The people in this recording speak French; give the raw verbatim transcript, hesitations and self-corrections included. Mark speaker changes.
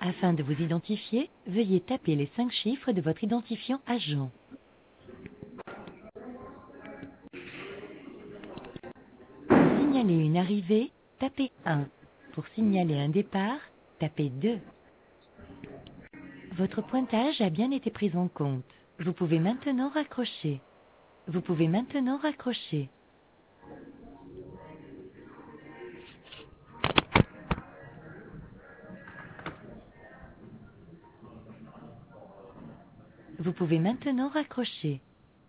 Speaker 1: Afin de vous identifier, veuillez taper les cinq chiffres de votre identifiant agent. Pour signaler une arrivée, tapez un. Pour signaler un départ, tapez deux. Votre pointage a bien été pris en compte. Vous pouvez maintenant raccrocher. Vous pouvez maintenant raccrocher. Vous pouvez maintenant raccrocher.